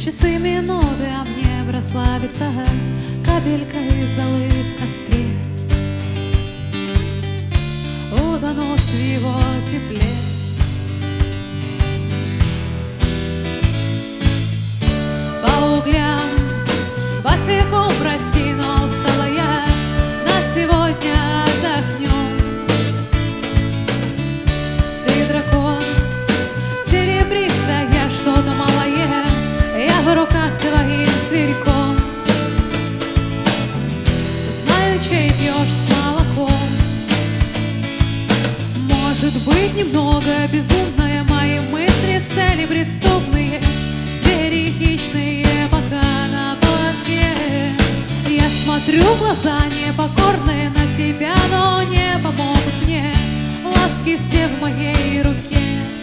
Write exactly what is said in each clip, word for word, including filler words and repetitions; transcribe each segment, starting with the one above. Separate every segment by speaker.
Speaker 1: Часы, минуты, а мне б расплавиться капелькой золы в костре, утонуть в его тепле. По углям босиком, прости, но устала я, на сегодня отдохнем. Ты дракон серебристая, я что-то малое, я в руках твоим зверьком. Знаю, чей пьешь с молоком. Может быть, немного безумные мои мысли, цели преступные, звери хищные, пока на поводке. Я смотрю в глаза непокорные на тебя, но не помогут мне ласки все в моей руке.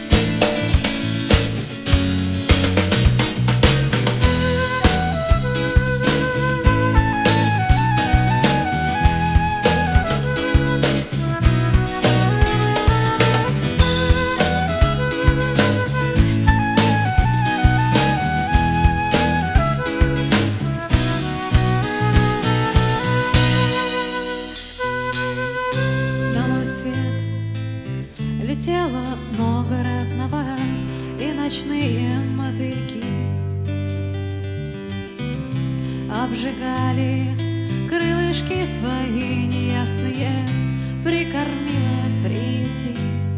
Speaker 1: Летело много разного, и ночные мотыльки обжигали крылышки свои неясные, прикормила прийти.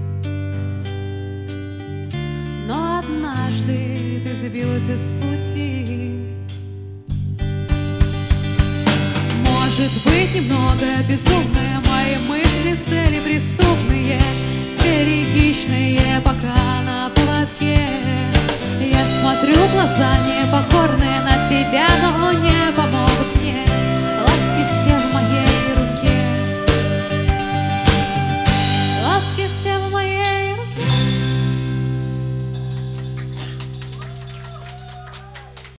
Speaker 1: Но однажды ты сбилась с пути. Может быть, немного безумные мои мысли, цели преступные, звери хищные, пока на поводке. Я смотрю в глаза непокорные на тебя,